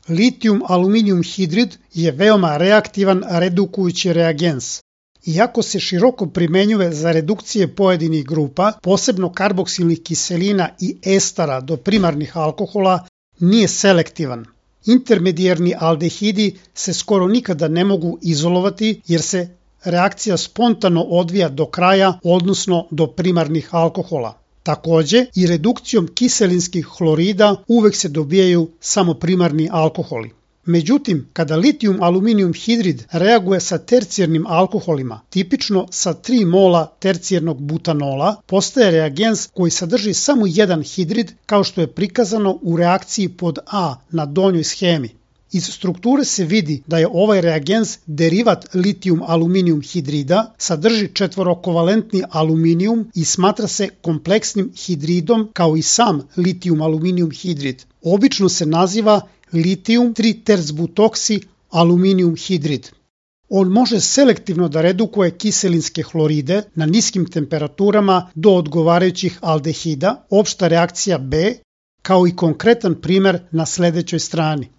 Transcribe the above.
Litijum-aluminijum hidrid je veoma reaktivan redukujući reagens. Iako se široko primenjuje za redukcije pojedinih grupa, posebno karboksilnih kiselina i estara do primarnih alkohola, nije selektivan. Intermedijarni aldehidi se skoro nikada ne mogu izolovati jer se reakcija spontano odvija do kraja, odnosno do primarnih alkohola. Takođe, i redukcijom kiselinskih hlorida uvek se dobijaju samo primarni alkoholi. Međutim, kada litijum-aluminijum hidrid reaguje sa tercijarnim alkoholima, tipično sa 3 mola tercijarnog butanola, postaje reagens koji sadrži samo jedan hidrid, kao što je prikazano u reakciji pod A na donjoj schemi. Iz strukture se vidi da je ovaj reagens derivat litijum-aluminijum hidrida, sadrži četvorokovalentni aluminijum i smatra se kompleksnim hidridom kao i sam litijum-aluminijum hidrid. Obično se naziva litijum 3-tercbutoksi aluminijum hidrid. On može selektivno da redukuje kiselinske hloride na niskim temperaturama do odgovarajućih aldehida, opšta reakcija B, kao i konkretan primer na sledećoj strani.